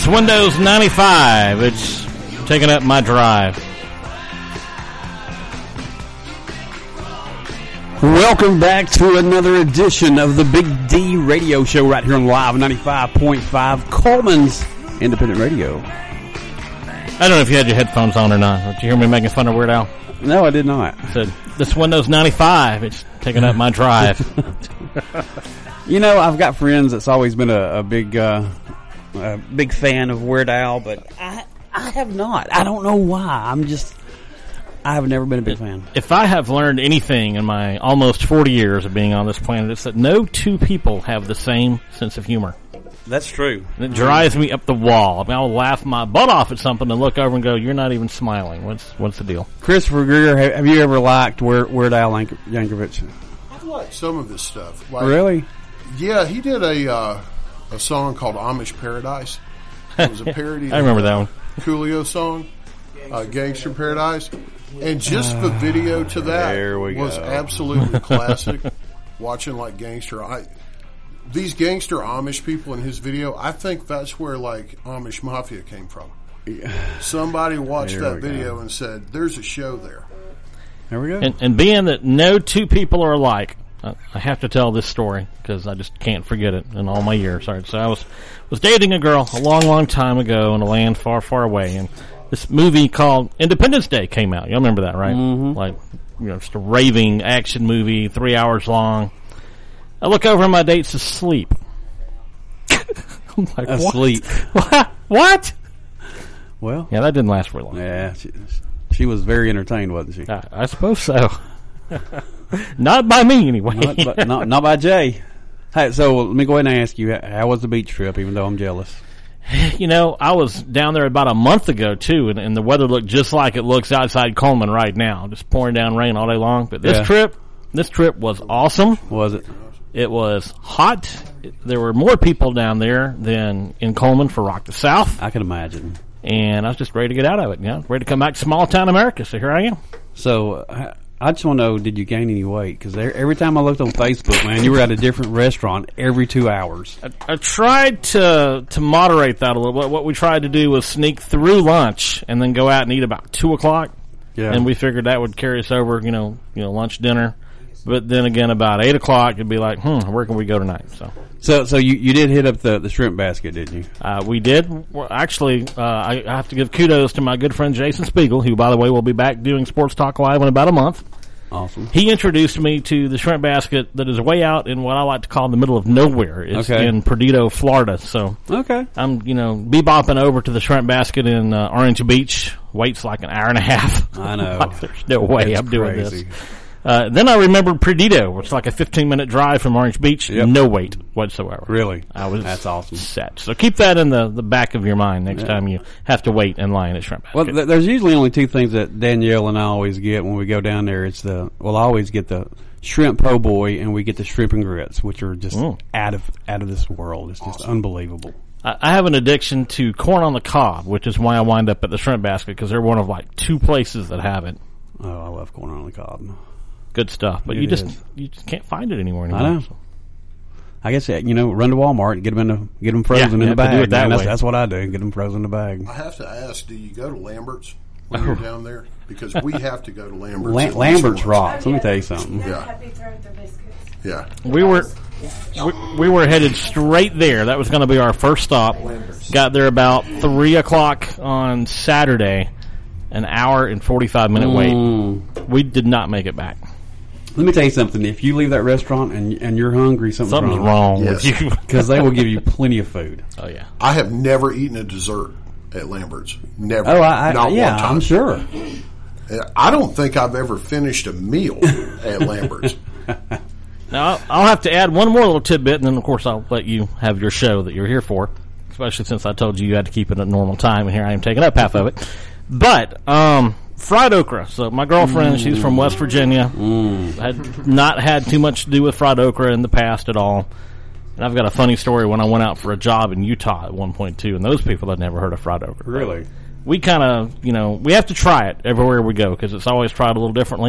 Windows 95. It's taking up my drive. Welcome back to another edition of the Big D Radio Show right here on Live 95.5 Coleman's Independent Radio. I don't know if you had your headphones on or not. Did you hear me making fun of Weird Al? No, I did not. I said, this Windows 95, it's taking up my drive. You know, I've got friends that's always been a big fan of Weird Al, but I have not. I don't know why. I have never been a big fan. If I have learned anything in my almost 40 years of being on this planet, it's that no two people have the same sense of humor. That's true. And it drives me up the wall. I mean, I'll laugh my butt off at something and look over and go, you're not even smiling. What's the deal? Christopher Greer, have you ever liked Weird Al Yankovic? I've liked some of his stuff. Like, really? Yeah, he did a song called Amish Paradise. It was a parody I remember that one. Coolio song, Gangster Paradise. And just the video to that was absolutely classic. Watching like these gangster Amish people in his video, I think that's where like Amish Mafia came from. Somebody watched that video and said, there's a show there. There we go. And being that no two people are alike, I have to tell this story because I just can't forget it in all my years. All right, so I was dating a girl a long, long time ago in a land far, far away, and this movie called Independence Day came out. You remember that, right? Mm-hmm. Like, just a raving action movie, 3 hours long. I look over and my date's asleep. I'm like, asleep. What? Well, yeah, that didn't last very long. Yeah, she was very entertained, wasn't she? I suppose so. Not by me, anyway. Not by Jay. Hey, so let me go ahead and ask you, how was the beach trip, even though I'm jealous? You know, I was down there about a month ago, too, and the weather looked just like it looks outside Coleman right now, just pouring down rain all day long. But this trip was awesome. Was it? It was hot. There were more people down there than in Coleman for Rock the South. I can imagine. And I was just ready to get out of it, ready to come back to small town America. So here I am. So I just want to know, did you gain any weight? Because every time I looked on Facebook, man, you were at a different restaurant every 2 hours. I tried to moderate that a little bit. What we tried to do was sneak through lunch and then go out and eat about 2 o'clock. Yeah. And we figured that would carry us over, lunch, dinner. But then again, about 8 o'clock, it'd be like, where can we go tonight? So you did hit up the shrimp basket, didn't you? We did. Well, actually, I have to give kudos to my good friend Jason Spiegel, who, by the way, will be back doing Sports Talk Live in about a month. Awesome. He introduced me to the shrimp basket that is way out in what I like to call the middle of nowhere. It's in Perdido, Florida. So I'm, bebopping over to the shrimp basket in Orange Beach. Waits like an hour and a half. I know. Like, there's no way I'm doing this. Then I remembered Perdido, which is like a 15-minute drive from Orange Beach. Yep. No wait whatsoever. Really? That's awesome. Set. So keep that in the back of your mind next time you have to wait in line at Shrimp Basket. Well, there's usually only two things that Danielle and I always get when we go down there. I always get the shrimp po' boy, and we get the shrimp and grits, which are just out of this world. It's just unbelievable. I have an addiction to corn on the cob, which is why I wind up at the Shrimp Basket, because they're one of like two places that have it. Oh, I love corn on the cob. Good stuff, but you just can't find it anymore. I know. So. I guess run to Walmart and get them frozen in the bag. Do it that way. That's what I do. Get them frozen in the bag. I have to ask: do you go to Lambert's when you're down there? Because we have to go to Lambert's. Lambert's rocks. Let me tell you something. Yeah. We were headed straight there. That was going to be our first stop. Got there about 3 o'clock on Saturday. An hour and 45-minute wait. We did not make it back. Let me tell you something. If you leave that restaurant and you're hungry, something's wrong with you. Because they will give you plenty of food. Oh, yeah. I have never eaten a dessert at Lambert's. Never. Oh, not one time. I'm sure. I don't think I've ever finished a meal at Lambert's. Now, I'll have to add one more little tidbit, and then, of course, I'll let you have your show that you're here for, especially since I told you had to keep it at normal time, and here I am taking up half of it. But fried okra. So my girlfriend, she's from West Virginia, had not had too much to do with fried okra in the past at all. And I've got a funny story when I went out for a job in Utah at one point, too, and those people had never heard of fried okra. Really? We kind of, we have to try it everywhere we go because it's always tried a little differently.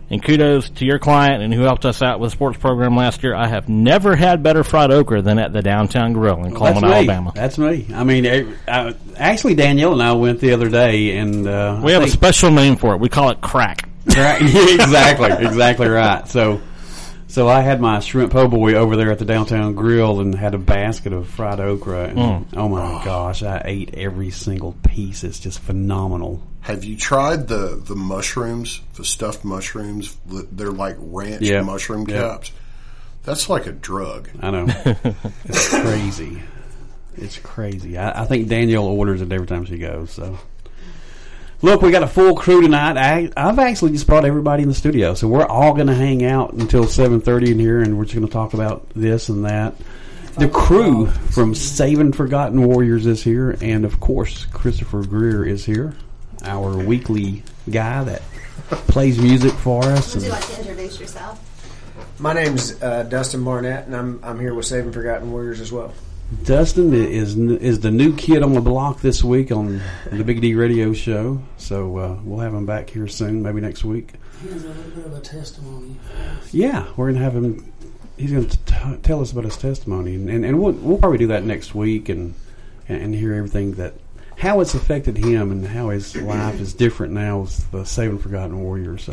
And kudos to your client and who helped us out with the sports program last year. I have never had better fried okra than at the Downtown Grill in Coleman, Alabama. That's me. I mean, actually, Danielle and I went the other day, and we have a special name for it. We call it crack. Right? Exactly right. So I had my shrimp po' boy over there at the Downtown Grill and had a basket of fried okra. And, oh my gosh, I ate every single piece. It's just phenomenal. Have you tried the mushrooms, the stuffed mushrooms? They're like ranch mushroom caps. That's like a drug. I know. It's crazy. It's crazy. I think Danielle orders it every time she goes. So, look, we got a full crew tonight. I've actually just brought everybody in the studio, so we're all going to hang out until 7:30 in here, and we're just going to talk about this and that. The crew from Saving Forgotten Warriors is here, and of course, Christopher Greer is here, our weekly guy that plays music for us. Would you like to introduce yourself? My name's Dustin Barnett, and I'm here with Saving Forgotten Warriors as well. Dustin is the new kid on the block this week on the Big D Radio Show, so we'll have him back here soon, maybe next week. He has a little bit of a testimony. Yeah, we're going to have him. He's going to tell us about his testimony, and we'll probably do that next week and hear everything how it's affected him and how his life is different now with the Saving Forgotten Warriors.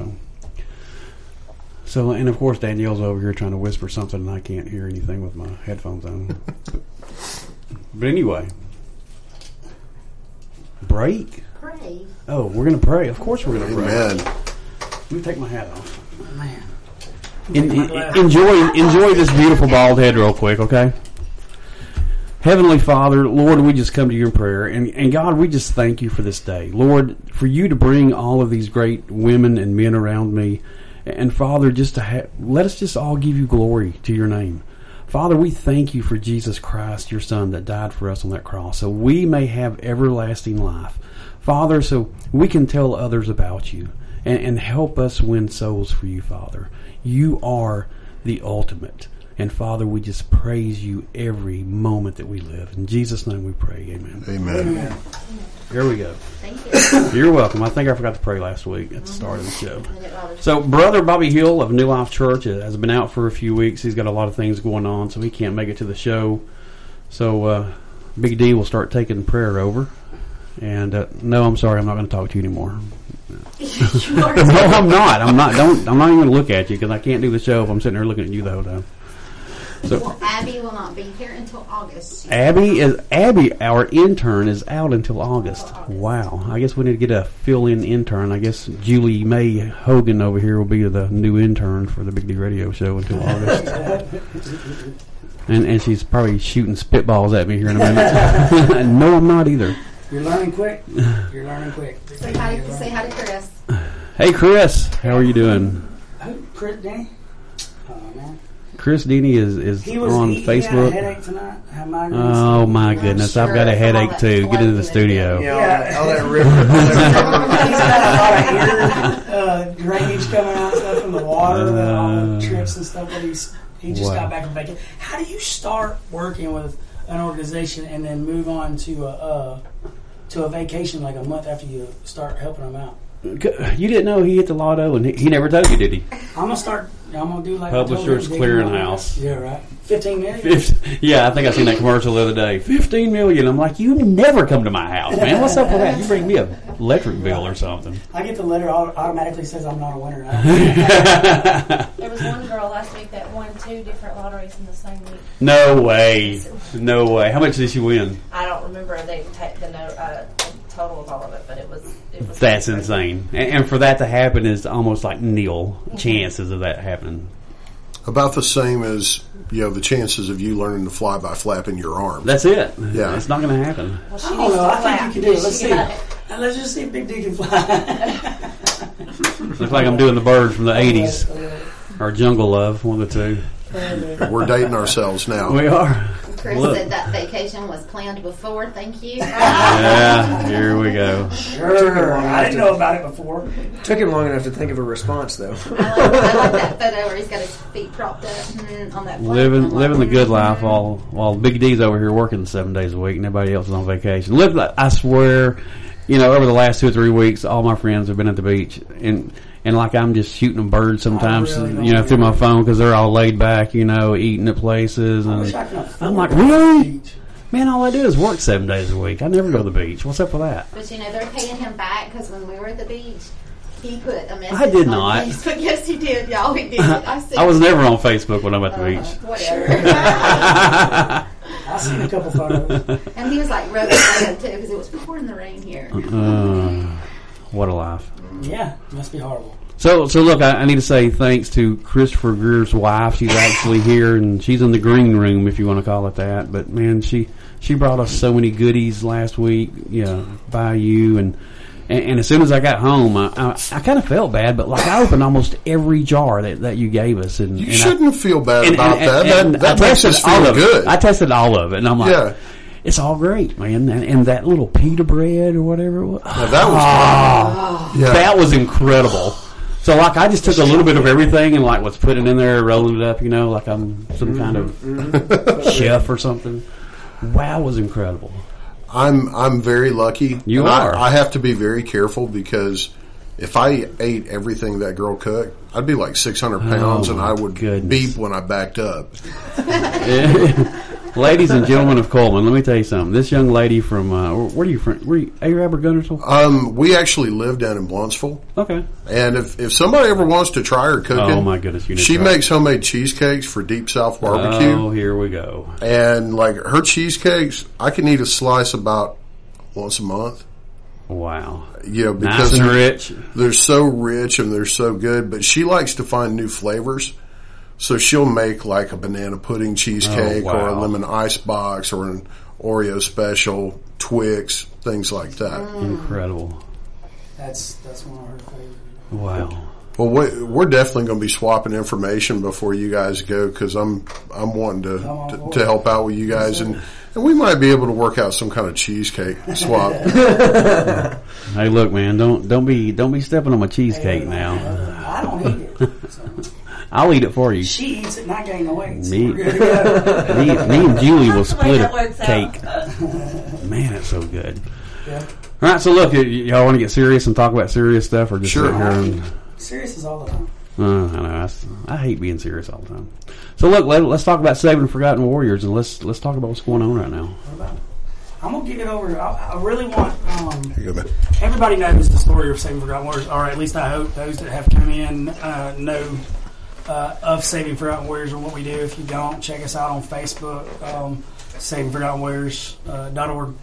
So, and of course, Danielle's over here trying to whisper something, and I can't hear anything with my headphones on. But anyway, break. Pray. Oh, we're going to pray. Of course, we're going to pray. Amen. Let me take my hat off. Man. Enjoy this beautiful bald head real quick, okay? Heavenly Father, Lord, we just come to you in prayer. And God, we just thank you for this day. Lord, for you to bring all of these great women and men around me. And Father, just to let us just all give you glory to your name. Father, we thank you for Jesus Christ, your Son, that died for us on that cross, so we may have everlasting life. Father, so we can tell others about you and help us win souls for you, Father. You are the ultimate. And Father, we just praise you every moment that we live. In Jesus' name we pray. Amen. Amen. Here we go. Thank you. You're welcome. I think I forgot to pray last week at the start of the show. So, Brother Bobby Hill of New Life Church has been out for a few weeks. He's got a lot of things going on, so he can't make it to the show. So, Big D will start taking prayer over. And no, I'm sorry, I'm not going to talk to you anymore. No, I'm not. I'm not even going to look at you because I can't do the show if I'm sitting there looking at you the whole time. So, well, Abby will not be here until August. Abby, our intern, is out until August. Wow. I guess we need to get a fill-in intern. I guess Julie May Hogan over here will be the new intern for the Big D Radio Show until August. and she's probably shooting spitballs at me here in a minute. No, I'm not either. You're learning quick. Say hi to Chris. Hey, Chris. How are you doing? Chris, Danny? Oh, man. Chris Dini is on Facebook. He had a headache tonight. Oh my goodness! Sure. I've got a headache too. Get into the studio. Yeah, all that river. He's got a lot of drainage coming out and stuff from the water, all the trips and stuff. But he just got back from vacation. How do you start working with an organization and then move on to a vacation like a month after you start helping them out? You didn't know he hit the lotto, and he never told you, did he? I'm gonna do like Publishers Clearinghouse. Yeah, right. 15 million. Yeah, I think I seen that commercial the other day. 15 million. I'm like, you never come to my house, man. What's up with that? You bring me a electric bill or something. I get the letter automatically says I'm not a winner. There was one girl last week that won 2 different lotteries in the same week. No way. How much did she win? I don't remember the total of all of it, but it was that's insane. And for that to happen is almost like nil chances of that happening. About the same as the chances of you learning to fly by flapping your arms. That's it. Yeah, it's not going to happen. Well, I don't know. I think you can do it. Let's see. Let's just see if Big D can fly. Looks like I'm doing the bird from the '80s or Jungle Love, one of the two. We're dating ourselves now. We are. Chris said that vacation was planned before. Thank you. Yeah, here we go. Sure. I didn't know about it before. Took him long enough to think of a response, though. I like that photo where he's got his feet propped up on that plane. Living the good life while Big D's over here working 7 days a week and everybody else is on vacation. I swear, over the last 2 or 3 weeks, all my friends have been at the beach, and like I'm just shooting them birds sometimes, really through my phone because they're all laid back, eating at places, and I'm like, really? Man, all I do is work 7 days a week. I never go to the beach. What's up with that? But they're paying him back because when we were at the beach, he put a message I did on not. Facebook. Yes, he did. Y'all, he did. I was never on Facebook when I'm at the beach. Whatever. I've seen a couple photos. And he was like rubbing it too because it was pouring the rain here. What a life. Yeah, it must be horrible. So look, I need to say thanks to Christopher Greer's wife. She's actually here, and she's in the green room, if you want to call it that. But man, she brought us so many goodies last week, by you, and as soon as I got home, I kind of felt bad, but like I opened almost every jar that you gave us, and you shouldn't feel bad about that. That makes us feel good. I tested all of it, and I'm like, it's all great, man. And that little pita bread or whatever it was, that was incredible. So, like, I just took a little bit of everything and, like, was putting it in there, rolling it up, like I'm some kind of chef or something. Wow, it was incredible. I'm very lucky. You are. I have to be very careful because if I ate everything that girl cooked, I'd be like 600 pounds, and I would beep when I backed up. Ladies and gentlemen of Coleman, let me tell you something. This young lady from where are you from? Are you Guntersville? We actually live down in Bluentsville. Okay. And if somebody ever wants to try her cooking, oh my goodness, she makes homemade cheesecakes for Deep South Barbecue. Oh, here we go. And like her cheesecakes, I can eat a slice about once a month. Wow. Because nice and rich. They're so rich and they're so good, but she likes to find new flavors. So she'll make like a banana pudding cheesecake or a lemon ice box or an Oreo special, Twix, things like that. Incredible. That's one of her favorites. Wow. Well, we're definitely going to be swapping information before you guys go because I'm wanting to help out with you guys and we might be able to work out some kind of cheesecake swap. Hey, look, man, don't be stepping on my cheesecake now. I don't eat it. So. I'll eat it for you. She eats it and I gain the weight. So me and Julie will split a cake. Man, it's so good. Yeah. All right, so look, y'all want to get serious and talk about serious stuff, or just sit here and serious is all the time. I know. I hate being serious all the time. So look, let's talk about Saving Forgotten Warriors, and let's talk about what's going on right now. I'm gonna give it over. I really want everybody knows the story of Saving Forgotten Warriors, or at least I hope those that have come in know of Saving Forgotten Warriors and what we do. If you don't, check us out on Facebook, SavingForgottenWarriors.org.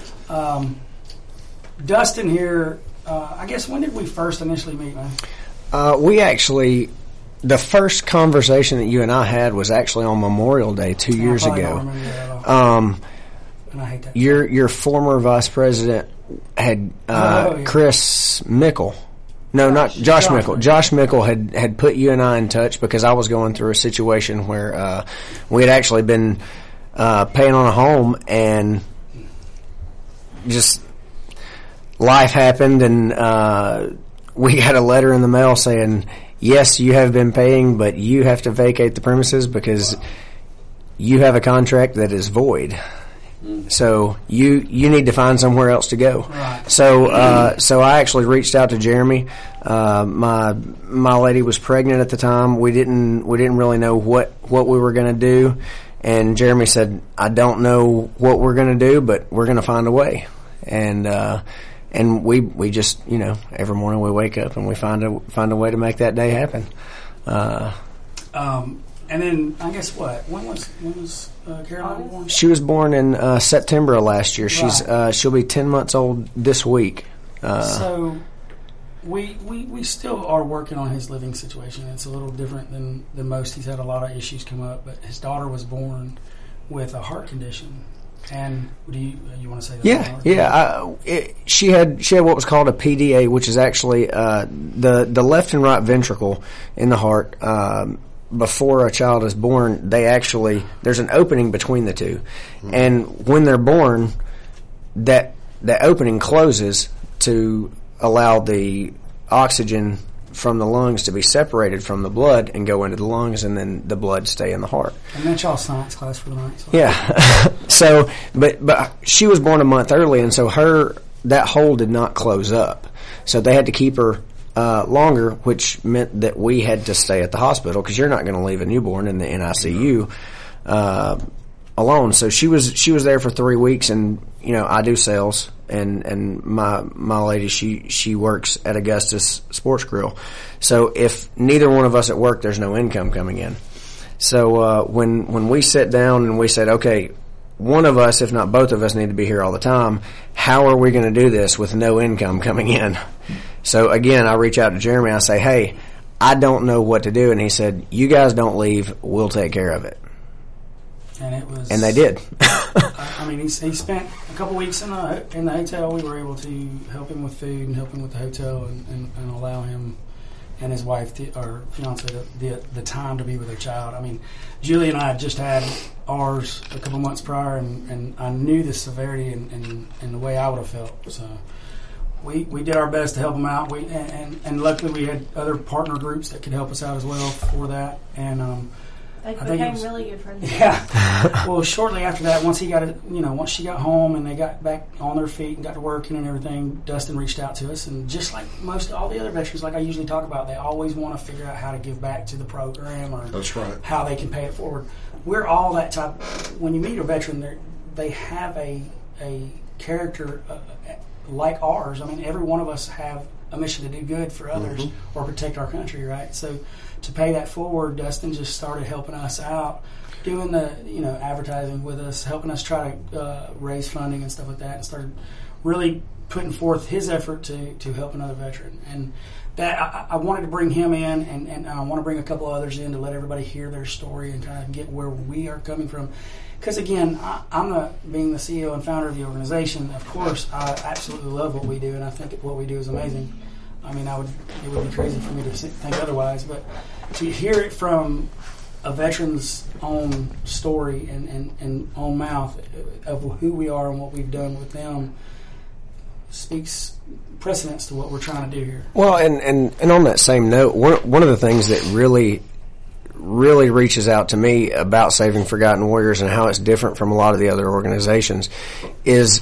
Dustin here, I guess, when did we first initially meet, man? We actually, the first conversation that you and I had was actually on Memorial Day 2 years ago. Don't remember that at all. And I hate that. Your former vice president had Chris Mickle. No, not Josh Mickle. Josh Mickle had put you and I in touch because I was going through a situation where we had actually been paying on a home, and just life happened, and we got a letter in the mail saying, yes, you have been paying, but you have to vacate the premises because you have a contract that is void. So you need to find somewhere else to go. Right. So I actually reached out to Jeremy. My lady was pregnant at the time. We didn't really know what we were going to do, and Jeremy said, I don't know what we're going to do, but we're going to find a way. And we just, every morning we wake up and we find a way to make that day happen. And then I guess what? When was Caroline born? She was born in September of last year. Right. She'll be 10 months old this week. So we still are working on his living situation. It's a little different than most. He's had a lot of issues come up, but his daughter was born with a heart condition. And do you want to say that? Yeah. She had what was called a PDA, which is actually the left and right ventricle in the heart. Before a child is born, there's an opening between the two, and when they're born, that opening closes to allow the oxygen from the lungs to be separated from the blood and go into the lungs, and then the blood stay in the heart. And that's y'all science class for the night. So. Yeah. So, but she was born a month early, and so her that hole did not close up. So they had to keep her longer, which meant that we had to stay at the hospital because you're not going to leave a newborn in the NICU alone. So she was there for 3 weeks, and I do sales, and my lady she works at Augustus Sports Grill. So if neither one of us at work, there's no income coming in. So when we sat down and we said, okay, one of us, if not both of us, need to be here all the time. How are we going to do this with no income coming in? So again, I reach out to Jeremy. I say, hey, I don't know what to do. And he said, you guys don't leave. We'll take care of it. And they did. I mean, he spent a couple weeks in the hotel. We were able to help him with food and help him with the hotel and allow him and his wife, or fiance, the time to be with their child. I mean, Julie and I had just had ours a couple months prior, and I knew the severity and the way I would have felt. So we did our best to help them out. And luckily we had other partner groups that could help us out as well for that. And they became really good friends. Yeah. Well, shortly after that, once she got home and they got back on their feet and got to working and everything, Dustin reached out to us. And just like all the other veterans, like I usually talk about, they always want to figure out how to give back to the program or That's right. how they can pay it forward. We're all that type. When you meet a veteran, they have a character like ours. I mean, every one of us have a mission to do good for others or protect our country, right? So to pay that forward, Dustin just started helping us out, doing the advertising with us, helping us try to raise funding and stuff like that, and started really putting forth his effort to help another veteran. And that I wanted to bring him in, and I want to bring a couple others in to let everybody hear their story and kind of get where we are coming from. Because again, I'm being the CEO and founder of the organization. Of course, I absolutely love what we do, and I think what we do is amazing. I mean, it would be crazy for me to think otherwise, but to hear it from a veteran's own story and own mouth of who we are and what we've done with them speaks precedence to what we're trying to do here. Well, and on that same note, one of the things that really reaches out to me about Saving Forgotten Warriors and how it's different from a lot of the other organizations is,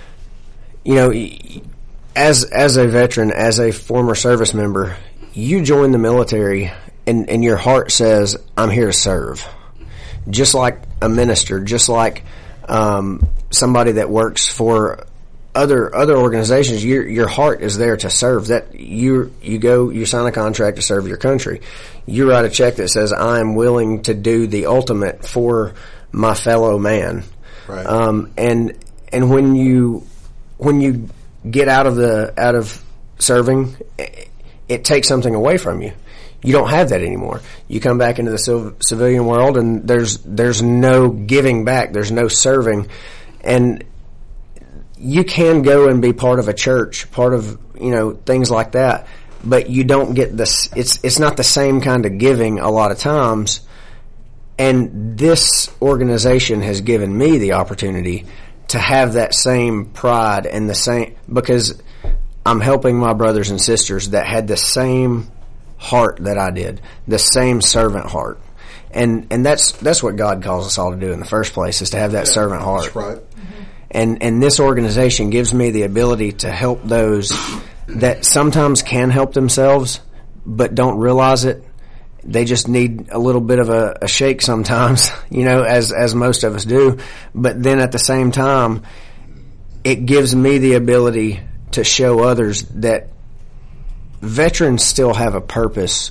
as a veteran, as a former service member, you join the military and your heart says, I'm here to serve. Just like a minister, just like somebody that works for other organizations, your heart is there to serve. That you sign a contract to serve your country. You write a check that says, I'm willing to do the ultimate for my fellow man. Right. And when you get out of serving, it takes something away from you. You don't have that anymore. You come back into the civilian world, and there's no giving back. There's no serving, and you can go and be part of a church, part of things like that, but you don't get this. It's not the same kind of giving a lot of times. And this organization has given me the opportunity to have that same pride and the same, because I'm helping my brothers and sisters that had the same heart that I did, the same servant heart. And that's what God calls us all to do in the first place, is to have that servant heart. That's right. And this organization gives me the ability to help those that sometimes can help themselves but don't realize it. They just need a little bit of a shake sometimes, as most of us do. But then at the same time, it gives me the ability to show others that veterans still have a purpose.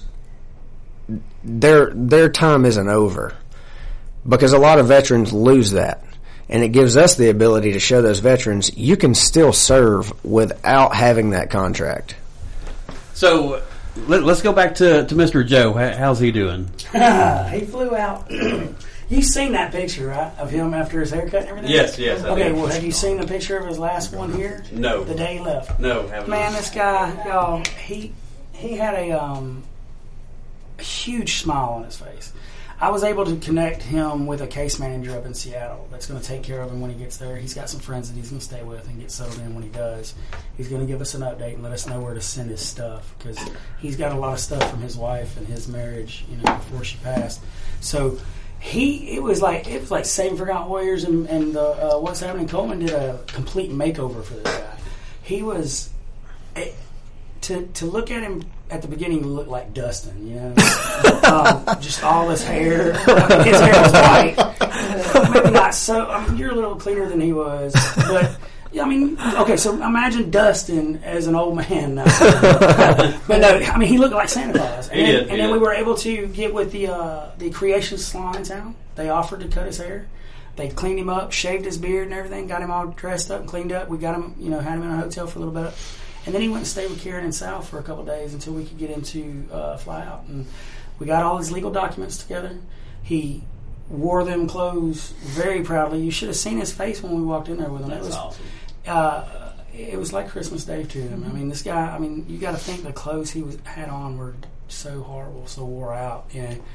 Their time isn't over, because a lot of veterans lose that. And it gives us the ability to show those veterans you can still serve without having that contract. So let's go back to Mr. Joe. How's he doing? He flew out. You've seen that picture, right, of him after his haircut and everything? Yes. Okay, well, have you seen the picture of his last one here? No. The day he left? No, haven't. Man, this guy, y'all, he had a huge smile on his face. I was able to connect him with a case manager up in Seattle that's going to take care of him when he gets there. He's got some friends that he's going to stay with and get settled in when he does. He's going to give us an update and let us know where to send his stuff, because he's got a lot of stuff from his wife and his marriage, before she passed. So it was like Saving Forgotten Warriors and What's Happening Coleman did a complete makeover for this guy. he was to look at him at the beginning, he looked like Dustin, just all his hair. His hair was white, maybe not so. You're a little cleaner than he was, but. Yeah, okay, so imagine Dustin as an old man now. But no, he looked like Santa Claus. And then we were able to get with the Creation Salon in town. They offered to cut his hair. They cleaned him up, shaved his beard and everything, got him all dressed up and cleaned up. We got him, had him in a hotel for a little bit. And then he went and stayed with Karen and Sal for a couple of days until we could get him to fly out. And we got all his legal documents together. He wore them clothes very proudly. You should have seen his face when we walked in there with him. That's awesome. It was like Christmas Day to him. This guy, you got to think the clothes he had on were so horrible, so wore out.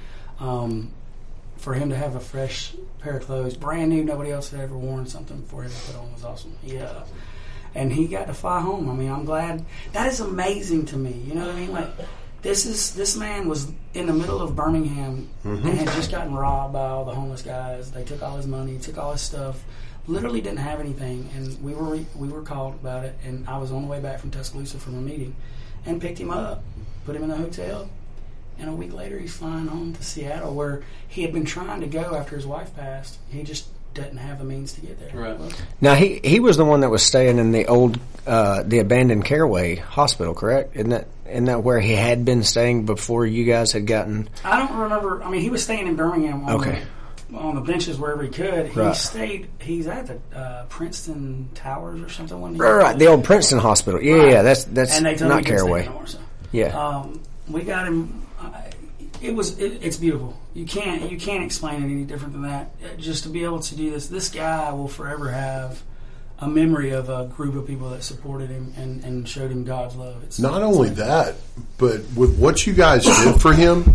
For him to have a fresh pair of clothes, brand new, nobody else had ever worn something for him to put on was awesome. Yeah. And he got to fly home. I'm glad. That is amazing to me. You know what I mean? Like, this man was in the middle of Birmingham and had just gotten robbed by all the homeless guys. They took all his money, took all his stuff. Literally didn't have anything, and we were called about it. And I was on the way back from Tuscaloosa from a meeting, and picked him up, put him in a hotel, and a week later he's flying home to Seattle, where he had been trying to go after his wife passed. He just doesn't have the means to get there. Right. Now he was the one that was staying in the old the abandoned Caraway Hospital, correct? Isn't that where he had been staying before you guys had gotten? I don't remember. He was staying in Birmingham. On the benches wherever he could. He's at the Princeton Towers or something. Right, the old Princeton Hospital. Yeah, that's and they not Caraway. Anymore, so. Yeah. We got him. It's beautiful. You can't explain it any different than that. Just to be able to do this, this guy will forever have a memory of a group of people that supported him and showed him God's love. Not only that, but with what you guys did for him,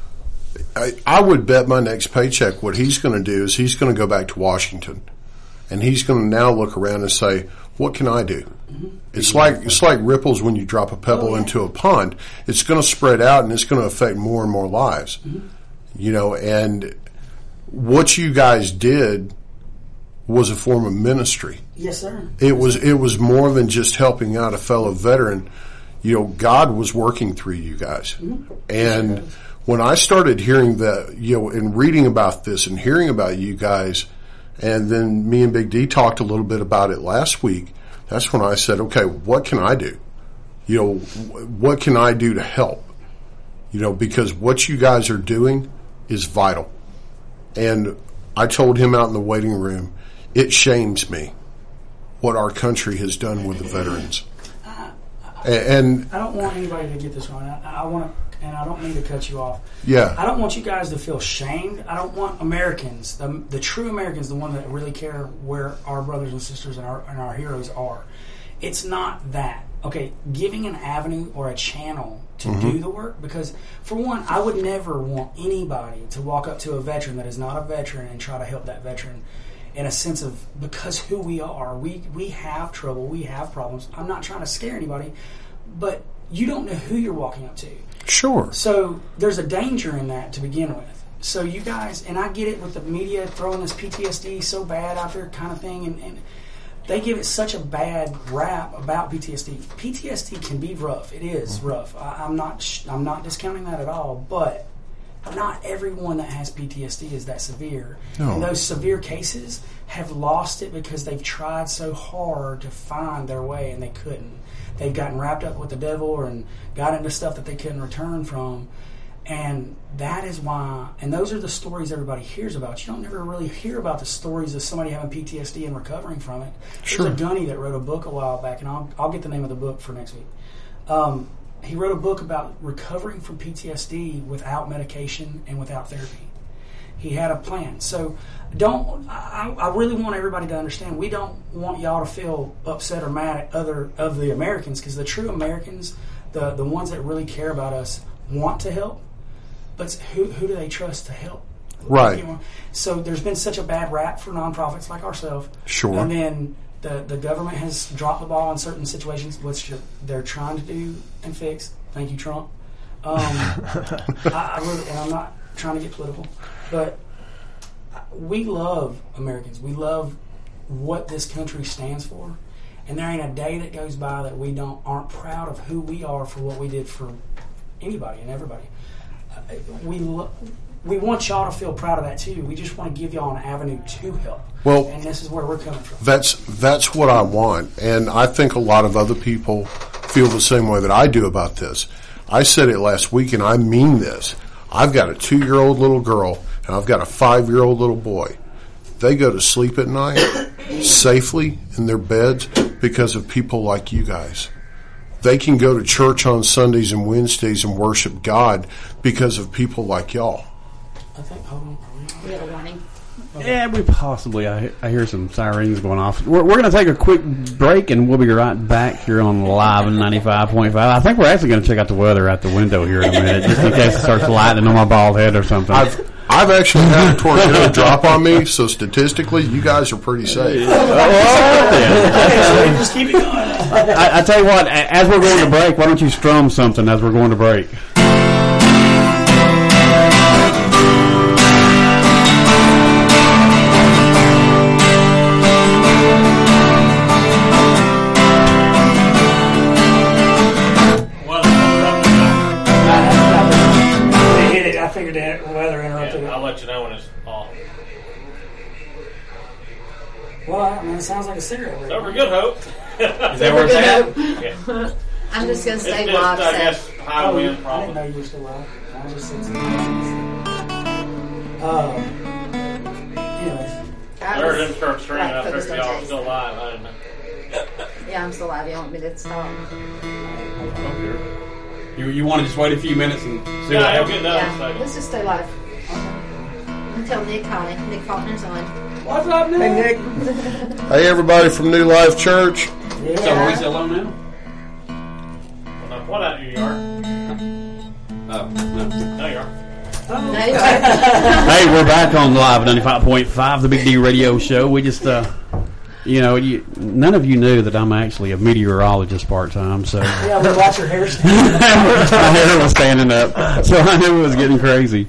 I would bet my next paycheck what he's going to do is he's going to go back to Washington, and he's going to now look around and say, "What can I do?" Mm-hmm. It's like ripples when you drop a pebble into a pond. It's going to spread out, and it's going to affect more and more lives. Mm-hmm. And what you guys did was a form of ministry. Yes, sir. It was more than just helping out a fellow veteran. God was working through you guys, mm-hmm. and. When I started hearing that, and reading about this and hearing about you guys, and then me and Big D talked a little bit about it last week, that's when I said, okay, what can I do? What can I do to help? Because what you guys are doing is vital. And I told him out in the waiting room, it shames me what our country has done with the veterans. And I don't want anybody to get this wrong. And I don't mean to cut you off. Yeah. I don't want you guys to feel shamed. I don't want Americans, the true Americans, the one that really care where our brothers and sisters and our heroes are. It's not that. Okay, giving an avenue or a channel to do the work, because for one, I would never want anybody to walk up to a veteran that is not a veteran and try to help that veteran in a sense of, because who we are, we have trouble, we have problems. I'm not trying to scare anybody, but you don't know who you're walking up to. Sure. So there's a danger in that to begin with. So you guys, and I get it with the media throwing this PTSD so bad out there kind of thing, and they give it such a bad rap about PTSD. PTSD can be rough. It is rough. I'm not discounting that at all, but not everyone that has PTSD is that severe. No. And those severe cases have lost it because they've tried so hard to find their way and they couldn't. They've gotten wrapped up with the devil and got into stuff that they couldn't return from. And that is why, and those are the stories everybody hears about. You don't never really hear about the stories of somebody having PTSD and recovering from it. Sure. There's a Gunny that wrote a book a while back, and I'll get the name of the book for next week. He wrote a book about recovering from PTSD without medication and without therapy. He had a plan. So I really want everybody to understand, we don't want y'all to feel upset or mad at other of the Americans, because the true Americans, the ones that really care about us, want to help, but who do they trust to help? Right. So there's been such a bad rap for nonprofits like ourselves. Sure. And then the government has dropped the ball in certain situations, which they're trying to do and fix. Thank you, Trump. I really, and I'm not trying to get political, but we love Americans. We love what this country stands for, And there ain't a day that goes by that we aren't proud of who we are for what we did for anybody and everybody. We want y'all to feel proud of that too. We just want to give y'all an avenue to help. Well, and this is where we're coming from. That's what I want, and I think a lot of other people feel the same way that I do about this. I said it last week, and I mean this. I've got a 2-year-old little girl, and I've got a 5-year-old little boy. They go to sleep at night safely in their beds because of people like you guys. They can go to church on Sundays and Wednesdays and worship God because of people like y'all. I think, hold on. We had a warning. Yeah, we possibly. I hear some sirens going off. We're going to take a quick break, and we'll be right back here on Live 95.5. I think we're actually going to check out the weather out the window here in a minute, just in case it starts lightning on my bald head or something. I've actually had a tornado drop on me, so statistically, you guys are pretty safe. Just keep it going. I tell you what, as we're going to break, why don't you strum something as we're going to break? I figured that weather interrupted it. I'll let you know when it's off. Well, I mean, it sounds like a cigarette break. Over Good Hope. Is that where it's at? Yeah. I'm just going to stay It's live. just, I guess, high wind I didn't problem. know you were still live. I just said something. Anyways. I heard him start screaming. I figured y'all were still alive. I didn't know. Yeah, I'm still live. You want me to stop? You want to just wait a few minutes and see Yeah, he'll get done in a Yeah, second. let's just stay live. Until Nick Faulkner's on. What's up, Nick? Hey, Nick. Hey, everybody from New Life Church. Yeah. So are we still on now? What out of your yard? Oh, no. No, you are. No, you are. Hey, we're back on Live 95.5, the Big D Radio Show. We just, none of you knew that I'm actually a meteorologist part-time, so Yeah, we watch your hair stand. my hair was standing up, so I knew it was getting crazy.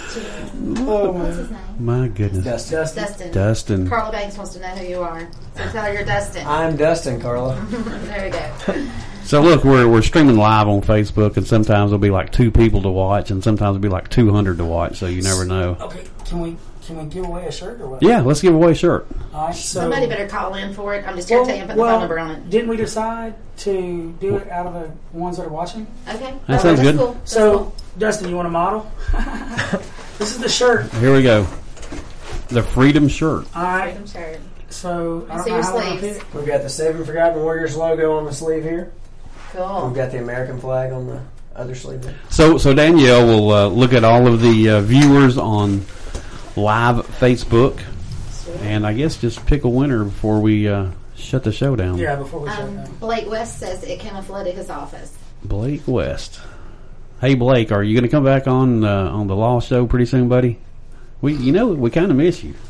What's his name? My goodness. Dustin. Carla Banks wants to know who you are. So tell her you're Dustin. I'm Dustin, Carla. There we go. So look, we're streaming live on Facebook, and sometimes there'll be like 2 people to watch, and sometimes there'll be like 200 to watch, so you never know. Okay, can we give away a shirt or what? Yeah, let's give away a shirt. All right, so Somebody better call in for it. I'm just here to tell you and put the phone number on it. Didn't we decide to do it out of the ones that are watching? Okay. That sounds that's good. Cool. That's So, cool. Dustin, you want a model? This is the shirt. Here we go. The Freedom Shirt. All right. Freedom shirt. So, I I don't see know your how we're gonna sleeves. fit it. We've got the Seven Forgotten Warriors logo on the sleeve here. Cool. We've got the American flag on the other sleeve here. So Danielle will look at all of the viewers on live Facebook, and I guess just pick a winner before we shut the show down. Yeah, before we shut it down. Blake West says it came flooded his office. Blake West. Hey Blake, are you going to come back on the Law Show pretty soon, buddy? We kind of miss you.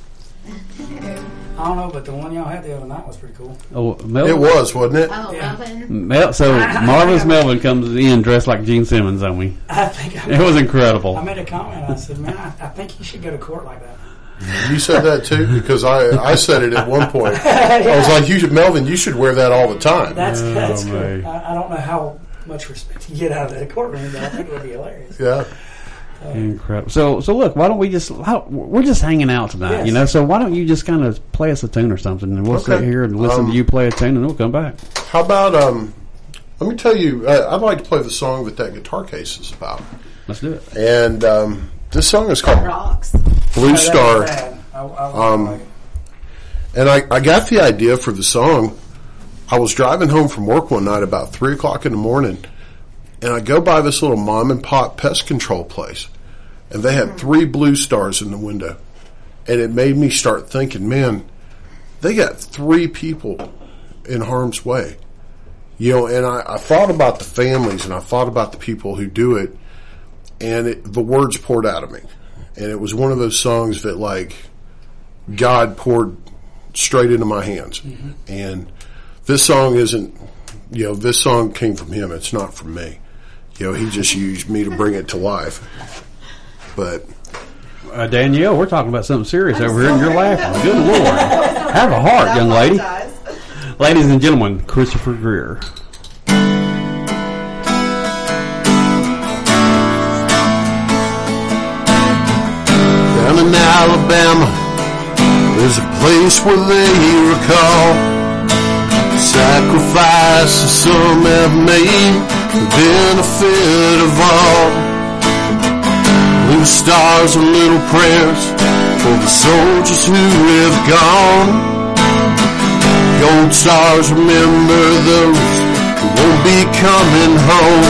I don't know, but the one y'all had the other night was pretty cool. Oh, Melvin. It was, wasn't it? Oh, Yeah. Melvin. So Marvelous Melvin comes in dressed like Gene Simmons on me. I think It was incredible. I made a comment. I said, man, I think you should go to court like that. You said that too? Because I said it at one point. I was like, Melvin, you should wear that all the time. That's man. good. I don't know how much respect you get out of the courtroom, but I think it would be hilarious. Yeah. Incredible. So look, why don't we we're just hanging out tonight, Yes. So why don't you just kind of play us a tune or something, and we'll sit Okay. here and listen to you play a tune, and we'll come back. How about, let me tell you, I'd like to play the song that guitar case is about. Let's do it. And this song is called Rocks. Blue Star. I like it. And I got the idea for the song. I was driving home from work one night about 3 o'clock in the morning, and I go by this little mom and pop pest control place, and they had 3 blue stars in the window. And it made me start thinking, man, they got 3 people in harm's way. And I thought about the families, and I thought about the people who do it, and the words poured out of me. And it was one of those songs that, like, God poured straight into my hands. Mm-hmm. And this song isn't, this song came from him. It's not from me. He just used me to bring it to life. But Danielle, we're talking about something serious over here, and you're laughing. Good Lord. Have a heart, young lady. Ladies and gentlemen, Christopher Greer. Down in Alabama, there's a place where they recall sacrifices some have made for the benefit of all. Blue stars and little prayers for the soldiers who have gone. Gold stars remember those who won't be coming home.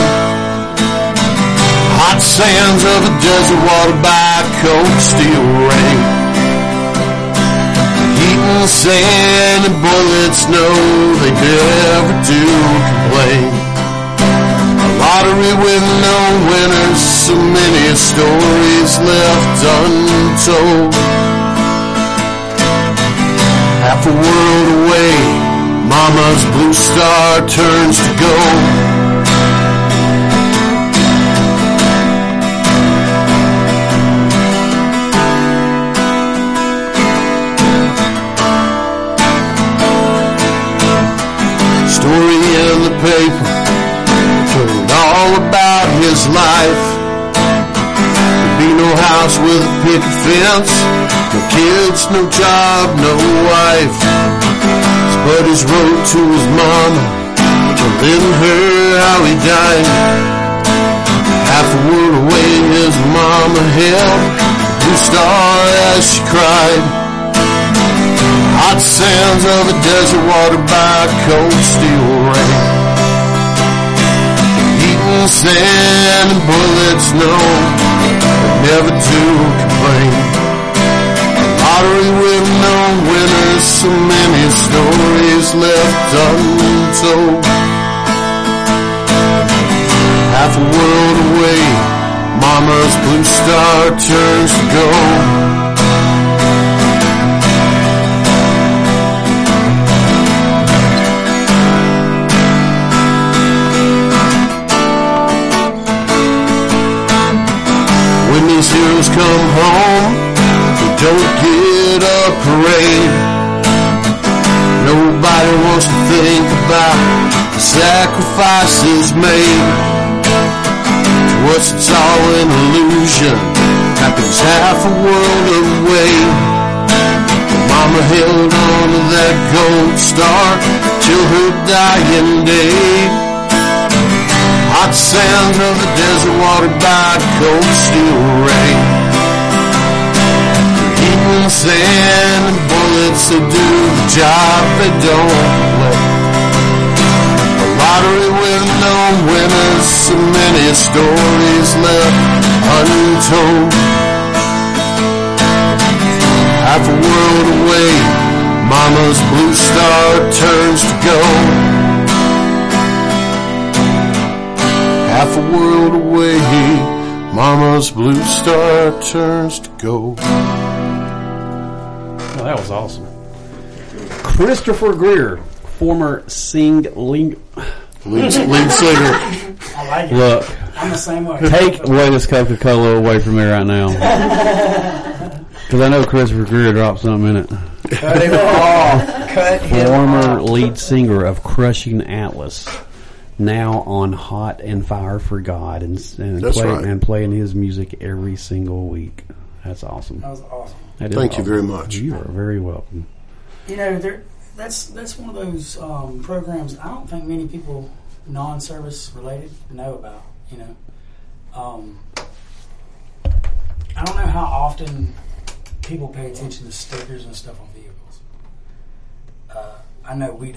Hot sands of a desert water by cold steel rain. Heat and sand and bullets know they never do complain. A lottery with no winners, so many stories left untold. Half a world away, Mama's blue star turns to gold. Story in the paper told all about his life. There'd be no house with a picket fence, no kids, no job, no wife. His buddies wrote to his mama, telling her how he died. Half a world away his mama held the blue star as she cried. Hot sands of a desert water by cold steel rain. Heat and sand and bullets know they never do complain. A lottery with no winners, so many stories left untold. Half a world away, Mama's blue star turns to gold. When these heroes come home, they don't get a parade. Nobody wants to think about the sacrifices made. To us it's all an illusion, happens half a world away. But Mama held on to that gold star till her dying day. Hot sands of the desert water by cold steel rain. Heat and sand and bullets that do the job they don't play. A lottery with no winners, so many stories left untold. Half a world away, Mama's blue star turns to gold. Half a world away, Mama's blue star turns to gold. Well, that was awesome. Christopher Greer, former lead singer. I like it. Look, I'm the same way. take away this Coca-Cola away from me right now. Because I know Christopher Greer dropped something in it. Cut him off. Cut him Former off. lead singer of Crushing Atlas. Now on Hot and Fire for God and playing his music every single week. That's awesome. That was awesome. Thank you very much. You are very welcome. You know, that's one of those programs I don't think many people non-service related know about. You know, I don't know how often people pay attention to stickers and stuff on vehicles. I know we do.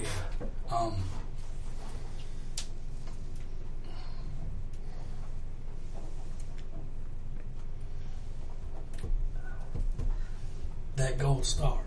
That gold star.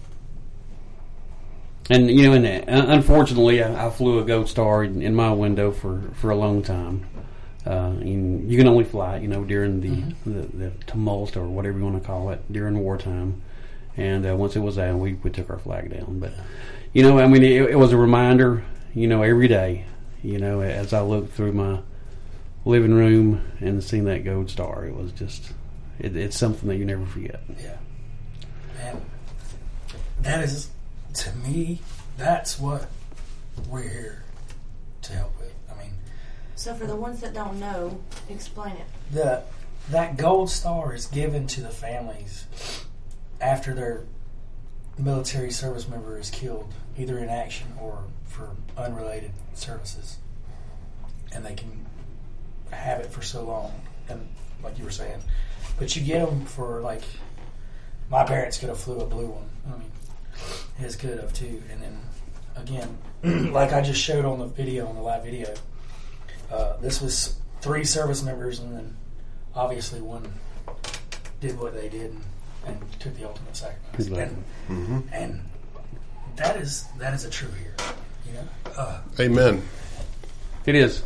And you know, unfortunately, I flew a Gold Star in my window for a long time. And you can only fly, you know, during the tumult or whatever you want to call it during wartime. And once it was down, we took our flag down. But you know, I mean, it was a reminder, you know, every day, you know, as I looked through my living room and seeing that Gold Star, it was just it's something that you never forget. Yeah. And that is, to me, that's what we're here to help with. I mean, So for the ones that don't know, explain it. That gold star is given to the families after their military service member is killed, either in action or for unrelated services, and they can have it for so long. And like you were saying, but you get them for, like, my parents could have flew a blue one. I mean, his could have too. And then again, like I just showed on the video, on the live video, this was 3 service members, and then obviously one did what they did and took the ultimate sacrifice. And that is a true hero, you know. Amen. It is.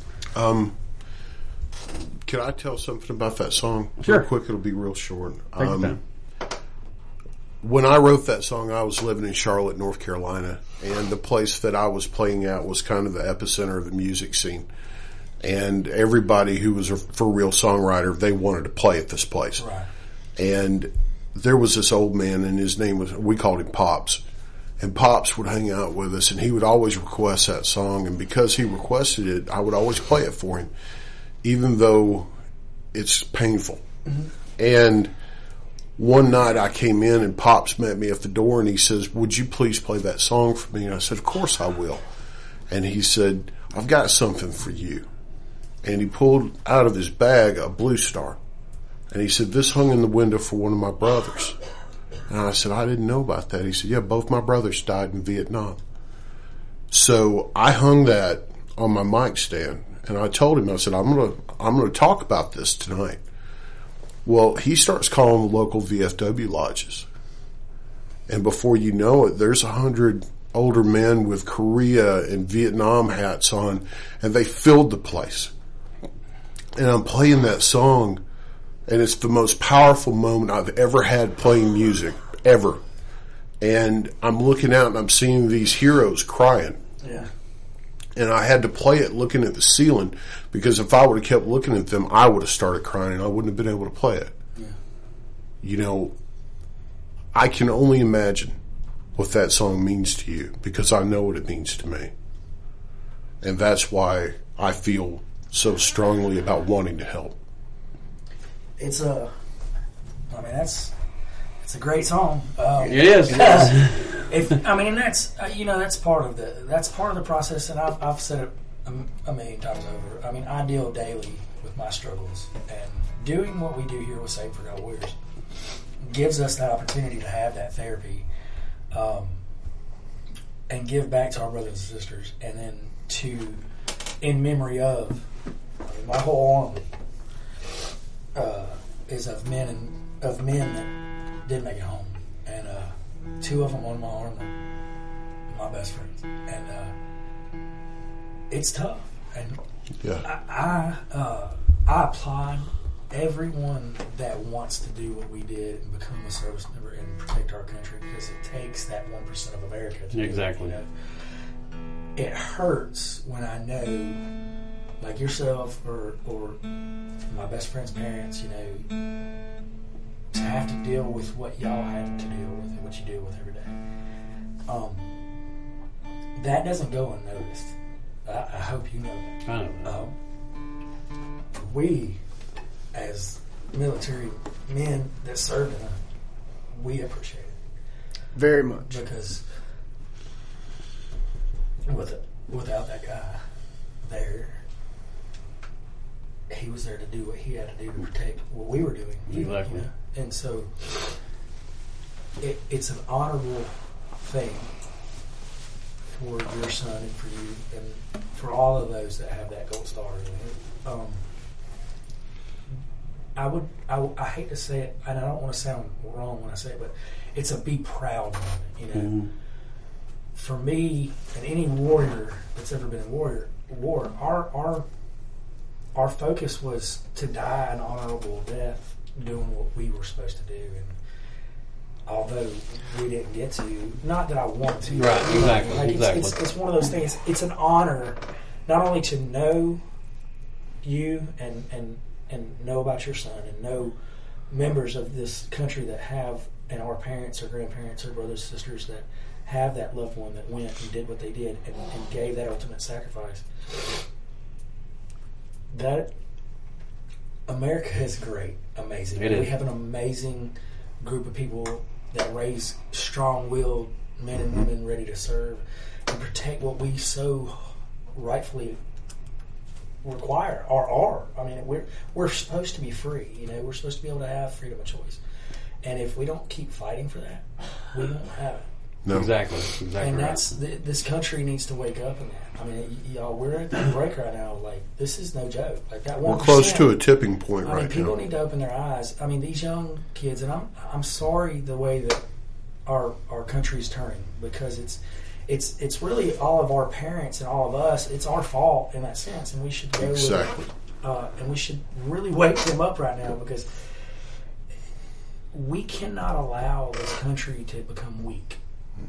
Can I tell something about that song? Sure. Real quick, it'll be real short. Take your time. When I wrote that song, I was living in Charlotte, North Carolina, and the place that I was playing at was kind of the epicenter of the music scene. And everybody who was a for real songwriter, they wanted to play at this place. Right. And there was this old man, and his name was, we called him Pops. And Pops would hang out with us, and he would always request that song. And because he requested it, I would always play it for him, even though it's painful. Mm-hmm. And one night I came in, and Pops met me at the door, and he says, "Would you please play that song for me?" And I said, "Of course I will." And he said, "I've got something for you." And he pulled out of his bag a blue star. And he said, "This hung in the window for one of my brothers." And I said, "I didn't know about that." He said, "Yeah, both my brothers died in Vietnam." So I hung that on my mic stand, and I told him, I said, I'm gonna talk about this tonight. Well, he starts calling the local VFW lodges. And before you know it, there's 100 older men with Korea and Vietnam hats on, and they filled the place. And I'm playing that song, and it's the most powerful moment I've ever had playing music, ever. And I'm looking out, and I'm seeing these heroes crying. Yeah. And I had to play it looking at the ceiling, because if I would have kept looking at them, I would have started crying, and I wouldn't have been able to play it. Yeah. You know, I can only imagine what that song means to you, because I know what it means to me. And that's why I feel so strongly about wanting to help. It's a great song. It is. That's part of the process, and I've said it a million times over. I mean, I deal daily with my struggles, and doing what we do here with Saved for God Warriors gives us that opportunity to have that therapy, and give back to our brothers and sisters, and then to, in memory of, my whole army is of men that didn't make it home, and 2 of them on my arm are my best friends, and it's tough. And yeah, I applaud everyone that wants to do what we did and become a service member and protect our country, because it takes that 1% of America to exactly. Do it, you know? It hurts when I know, like yourself or my best friend's parents, you know, to have to deal with what y'all have to deal with and what you deal with every day. That doesn't go unnoticed. I hope you know that. I know. We, as military men that serve in it, we appreciate it very much, because without that guy there, he was there to do what he had to do to protect what we were doing. Exactly. You know? And so it's an honorable thing for your son and for you and for all of those that have that gold star. I hate to say it, and I don't want to sound wrong when I say it, but it's a be proud moment, you know. Mm-hmm. For me and any warrior that's ever been in war, our focus was to die an honorable death doing what we were supposed to do. And although we didn't get to, not that I want to, right? Exactly. Like exactly. It's one of those things. It's an honor not only to know you and know about your son and know members of this country that have, and our parents or grandparents or brothers and sisters that have that loved one that went and did what they did and gave that ultimate sacrifice. That America is great, amazing. We have an amazing group of people that raise strong-willed men and women ready to serve and protect what we so rightfully require or are. I mean, we're supposed to be free. We're supposed to be able to have freedom of choice. And if we don't keep fighting for that, we won't have it. No. Exactly. And that's this country needs to wake up in that. I mean, y'all, we're at the break right now. Like, this is no joke. Like that 1%. We're close to a tipping point right now. People need to open their eyes. I mean, these young kids, and I'm sorry the way that our country's turning, because it's really all of our parents and all of us. It's our fault in that sense, and we should go exactly. And we should really wake them up right now, because we cannot allow this country to become weak.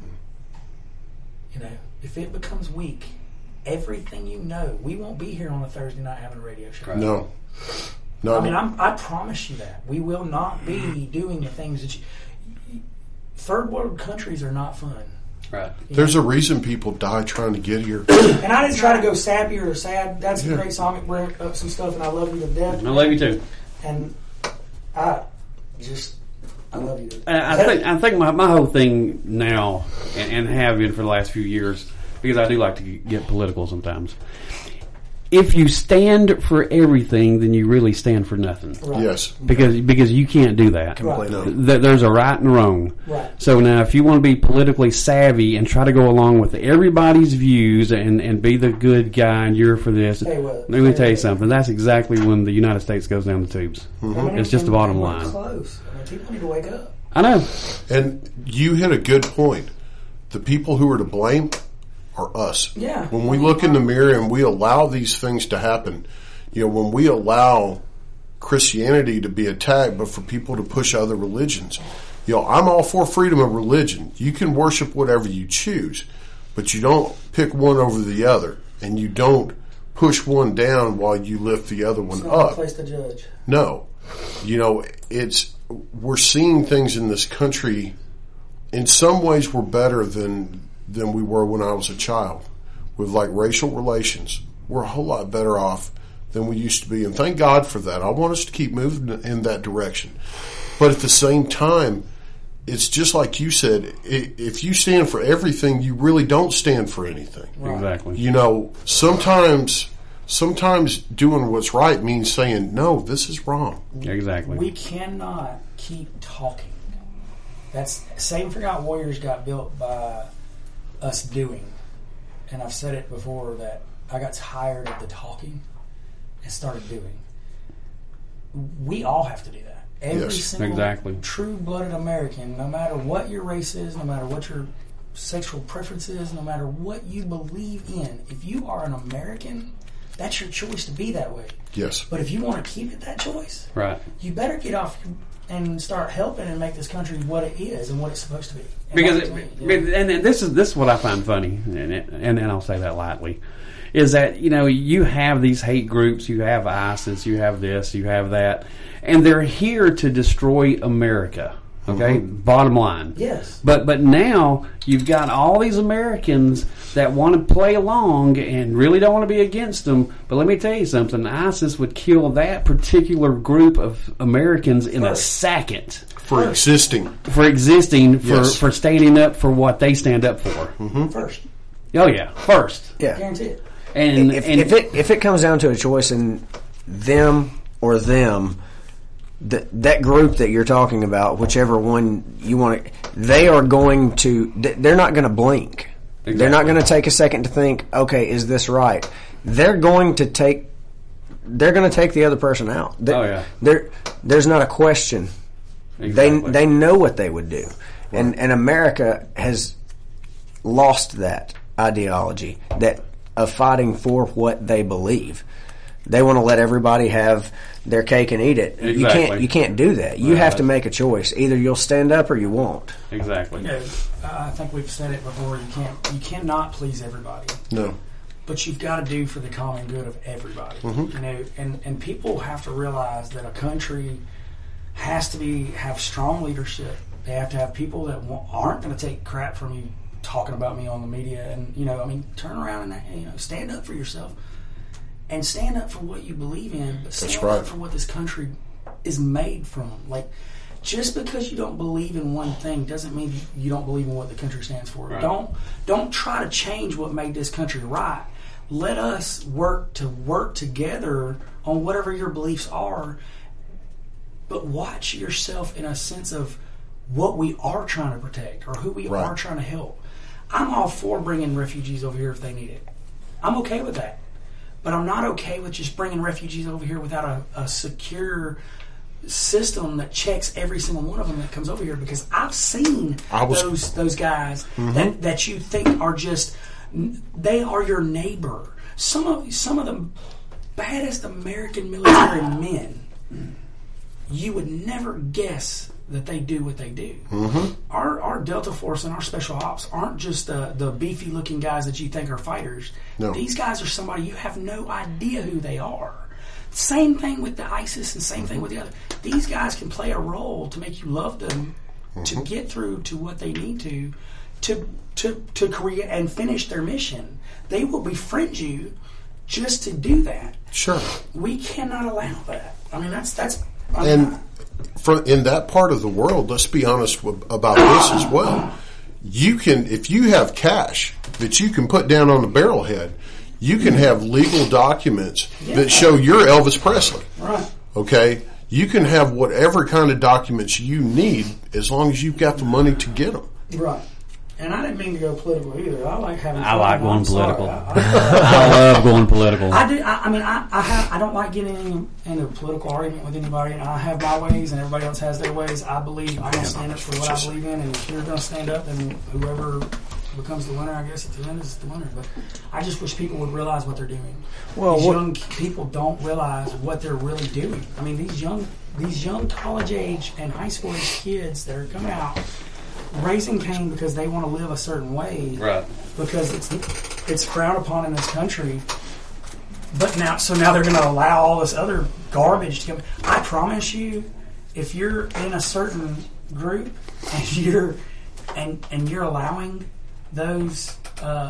If it becomes weak, everything we won't be here on a Thursday night having a radio show. Right. No. I mean, I promise you that. We will not be doing the things that third world countries are not fun. Right. There's a reason people die trying to get here. And I didn't try to go sappy or sad. That's a great song. It brought up some stuff, and I love you to death. I love you too. And I love you. I think my whole thing now, and have been for the last few years, because I do like to get political sometimes. If you stand for everything, then you really stand for nothing. Right. Yes, because you can't do that. Completely. There's a right and wrong. Right. So now, if you want to be politically savvy and try to go along with everybody's views and be the good guy and you're for this, let me tell you something. That's exactly when the United States goes down the tubes. Mm-hmm. It's just the bottom line. Close. I mean, people need to wake up. I know. And you hit a good point. The people who are to blame are us. Yeah. When we look in the mirror and we allow these things to happen, when we allow Christianity to be attacked, but for people to push other religions, I'm all for freedom of religion. You can worship whatever you choose, but you don't pick one over the other, and you don't push one down while you lift the other one it's not up. a place to judge. No. We're seeing things in this country. In some ways, we're better than we were when I was a child. With racial relations, we're a whole lot better off than we used to be, and thank God for that. I want us to keep moving in that direction. But at the same time, it's just like you said, if you stand for everything, you really don't stand for anything. Right. Exactly. Sometimes doing what's right means saying, no, this is wrong. Exactly. We cannot keep talking. That's Satan Forgot Warriors got built by us doing. And I've said it before that I got tired of the talking and started doing. We all have to do that. Every single true-blooded American, no matter what your race is, no matter what your sexual preference is, no matter what you believe in, if you are an American, that's your choice to be that way. Yes. But if you want to keep it that choice, right, you better get off and start helping and make this country what it is and what it's supposed to be. And this is what I find funny, and I'll say that lightly, is that you have these hate groups, you have ISIS, you have this, you have that, and they're here to destroy America. Okay, bottom line. Yes. But now you've got all these Americans that want to play along and really don't want to be against them. But let me tell you something: ISIS would kill that particular group of Americans in a second. For existing, for standing up for what they stand up for. First. Oh yeah, first. Yeah. Guarantee it. And if it comes down to a choice in them or them. That group that you're talking about, whichever one you want, they are going to. They're not going to blink. Exactly. They're not going to take a second to think, okay, is this right? They're going to take the other person out. There's not a question. Exactly. They know what they would do, and America has lost that ideology of fighting for what they believe. They want to let everybody have their cake and eat it. Exactly. You can't do that. You have to make a choice. Either you'll stand up or you won't. Exactly. I think we've said it before. You cannot please everybody. No. But you've got to do for the common good of everybody. And people have to realize that a country has to have strong leadership. They have to have people that aren't going to take crap from you talking about me on the media, and turn around and stand up for yourself, and stand up for what you believe in, but stand up for what this country is made from. Like, just because you don't believe in one thing doesn't mean you don't believe in what the country stands for. Right. Don't try to change what made this country right. Let us work together on whatever your beliefs are, but watch yourself in a sense of what we are trying to protect or who we are trying to help. I'm all for bringing refugees over here if they need it. I'm okay with that. But I'm not okay with just bringing refugees over here without a secure system that checks every single one of them that comes over here, because I've seen those guys that you think are just, they are your neighbor. Some of the baddest American military men, you would never guess that they do what they do. Our Delta Force and our Special Ops aren't just the beefy looking guys that you think are fighters. No. These guys are somebody you have no idea who they are. Same thing with the ISIS and same thing with the other. These guys can play a role to make you love them, to get through to what they need to create and finish their mission. They will befriend you just to do that. Sure. We cannot allow that. I mean, that's in that part of the world, let's be honest about this as well. You can, if you have cash that you can put down on the barrelhead, you can have legal documents that show you're Elvis Presley. Right. Okay? You can have whatever kind of documents you need as long as you've got the money to get them. Right. And I didn't mean to go political either. I like having fun. I like going political. I love going political. I do. I don't like getting in a political argument with anybody. And I have my ways, and everybody else has their ways. I believe I'm going to stand up for what I believe in, and if you're going to stand up, then whoever becomes the winner, I guess at the end is the winner. But I just wish people would realize what they're doing. Well, these young people don't realize what they're really doing. I mean, these young college age and high school age kids that are coming out raising Cain because they want to live a certain way, right? Because it's frowned upon in this country. But now they're going to allow all this other garbage to come. I promise you, if you're in a certain group and you're allowing those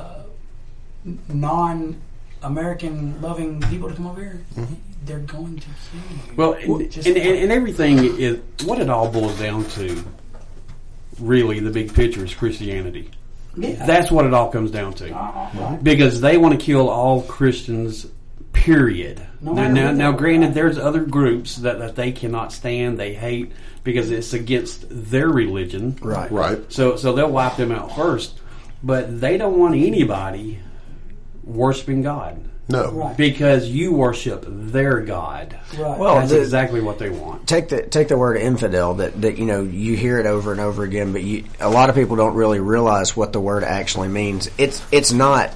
non-American loving people to come over here, they're going to kill you. Well, and everything is what it all boils down to. Really, the big picture is Christianity. Yeah. That's what it all comes down to. Right. Because they want to kill all Christians, period. Now, granted, there's other groups that they cannot stand, they hate, because it's against their religion. Right. So they'll wipe them out first. But they don't want anybody worshiping God. No. Right. Because you worship their God. Right. Well, that's exactly what they want. Take the word infidel that you hear it over and over again, but a lot of people don't really realize what the word actually means. It's not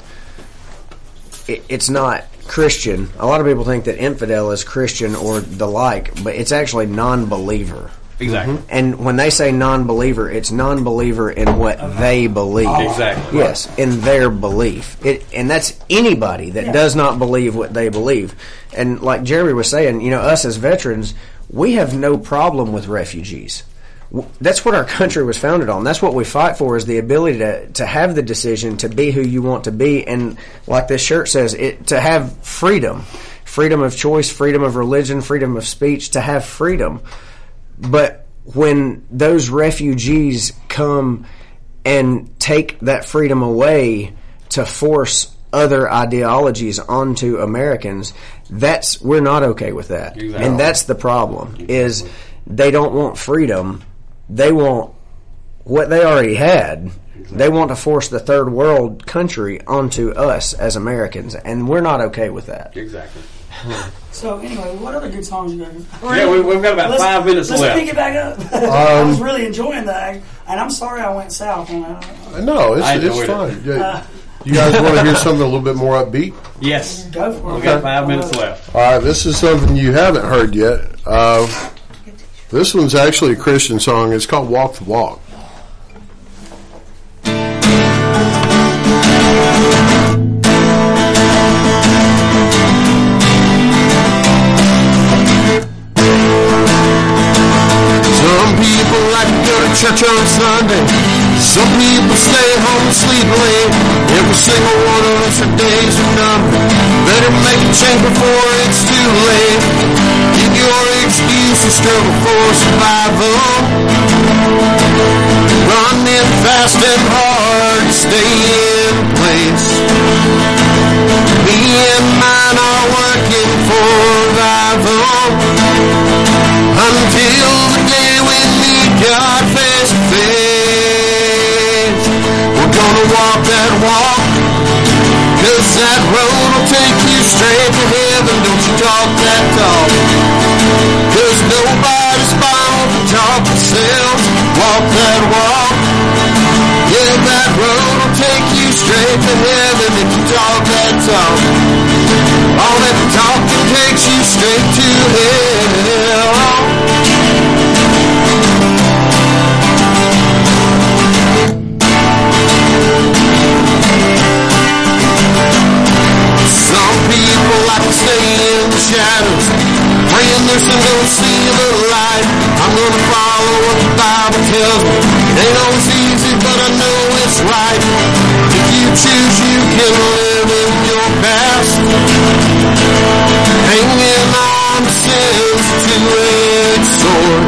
Christian. A lot of people think that infidel is Christian or the like, but it's actually non-believer. Exactly. And when they say non-believer, it's non-believer in what they believe. Exactly. Yes, in their belief. And that's anybody that does not believe what they believe. And like Jeremy was saying, us as veterans, we have no problem with refugees. That's what our country was founded on. That's what we fight for, is the ability to have the decision to be who you want to be. And like this shirt says, to have freedom. Freedom of choice, freedom of religion, freedom of speech, to have freedom. But when those refugees come and take that freedom away to force other ideologies onto Americans, we're not okay with that. Exactly. And that's the problem, is they don't want freedom. They want what they already had. They want to force the third world country onto us as Americans, and we're not okay with that. Exactly. So anyway, what other good songs you got? Yeah, we've got about 5 minutes left. Let's pick it back up. I was really enjoying that, and I'm sorry I went south on that. No, it's fine. You guys want to hear something a little bit more upbeat? Yes. Go for it. We've got 5 minutes left. All right, this is something you haven't heard yet. This one's actually a Christian song. It's called Walk the Walk. Church on Sunday, Some people stay home and sleep late. Every single one of us, our days are numbered. Better make a change before it's too late. Give your excuse and struggle for survival. Running fast and hard to stay in place. Me and mine are working for revival. Until the day we meet God face to face. We're gonna walk that walk, 'cause that road will take you straight to heaven. Don't you talk that talk, 'cause nobody's bound to talk themselves. Walk that walk, yeah, that road will take you straight to heaven if you talk that talk. All that talking takes you straight to hell. Some people like to stay in the shadows, praying they're soon gonna see the light. I'm gonna follow what the Bible tells me. It ain't always easy, but I know it's right. If you choose, you can live in your past, hanging on to sin's two-edged sword.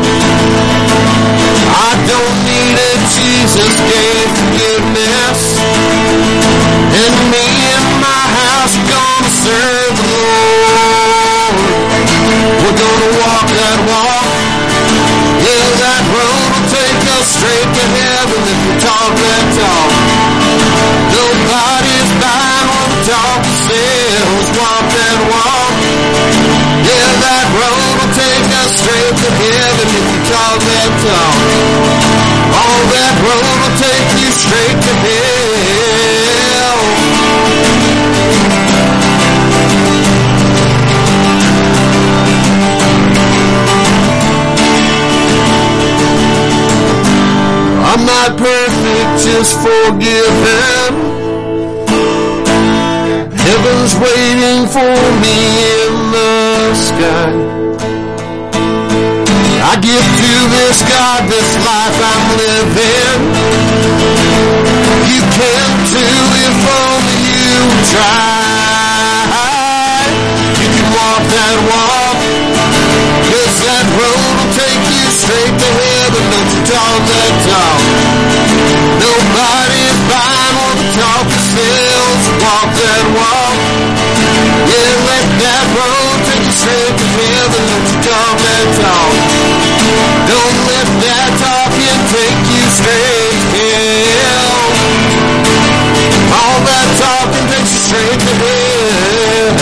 I don't need it, Jesus gave forgiveness, and me and my house are gonna serve the Lord. We're gonna walk that walk, yeah, that road will take us straight to heaven if we talk that talk. Nobody's buying what we talk ourselves. Walk that walk, yeah, that road will take us straight to heaven if we talk that talk. All that road will take you straight to hell. I'm not perfect, just forgiven. Heaven's waiting for me in the sky. I give to this God this life I'm living. You can too if only you try. You can walk that walk, 'cause that road will take you straight to heaven. Don't you talk that talk. Nobody's buying what we talk ourselves. Walk that walk, yeah, let that road take you straight to heaven. Don't you talk that talk. Don't let that talking take you straight to hell. All that talking takes you straight to hell.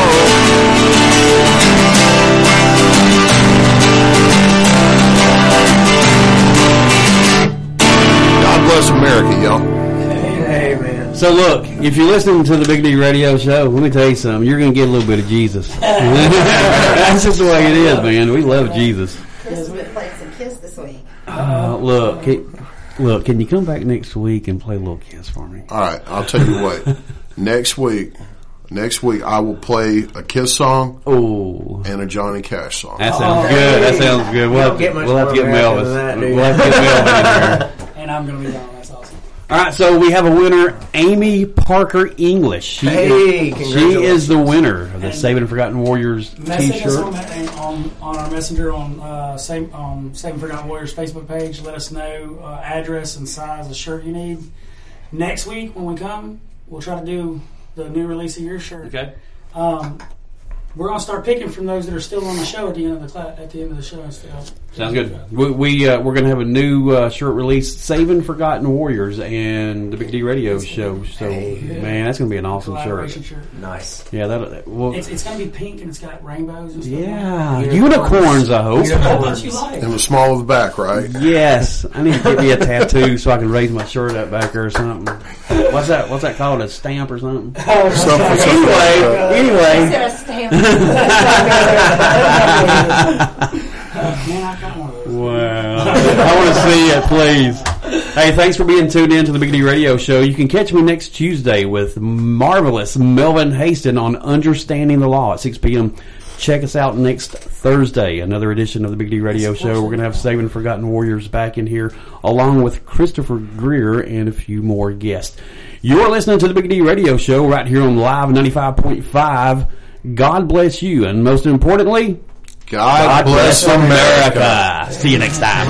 God bless America, y'all. Amen. So look, if you're listening to the Big D Radio Show, let me tell you something. You're going to get a little bit of Jesus. That's just the way it is, man. We love Jesus. Chris has been playing some Kiss this week. Look, can you come back next week and play a little Kiss for me? All right, I'll tell you what. Next week I will play a Kiss song and a Johnny Cash song. That sounds good. That sounds good. We'll have to get Melvis. We'll have to get Melvis in there. And I'm going to be down. That's awesome. All right, so we have a winner, Amy Parker English. She is the winner of the Saving Forgotten Warriors Message T-shirt. us on our messenger on Saving Forgotten Warriors Facebook page. Let us know address and size of shirt you need. Next week when we come, we'll try to do the new release of your shirt. Okay. We're going to start picking from those that are still on the show at the end of the show. Sounds good. We're going to have a new shirt release, Saving Forgotten Warriors, and the Big D Radio Show. So, man, that's going to be an awesome shirt. Nice. Yeah, it's going to be pink and it's got rainbows and stuff. Yeah, unicorns, I hope. That's you like. And the small of the back, right? Yes, I need to get me a tattoo so I can raise my shirt up back there or something. What's that called? A stamp or something? Anyway. Is there a stamp? Man, I got one of those. Wow. I want to see it, please. Hey, thanks for being tuned in to the Big D Radio Show. You can catch me next Tuesday with marvelous Melvin Haston on Understanding the Law at 6 p.m. Check us out next Thursday, another edition of the Big D Radio Show. We're going to have Saving Forgotten Warriors back in here, along with Christopher Greer and a few more guests. You're listening to the Big D Radio Show right here on Live 95.5. God bless you, and most importantly, God bless America. See you next time.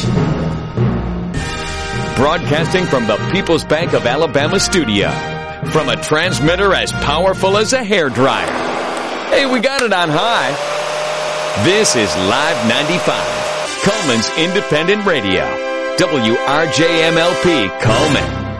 Broadcasting from the People's Bank of Alabama studio, from a transmitter as powerful as a hairdryer. Hey, we got it on high. This is Live 95, Cullman's Independent Radio, WRJMLP Cullman.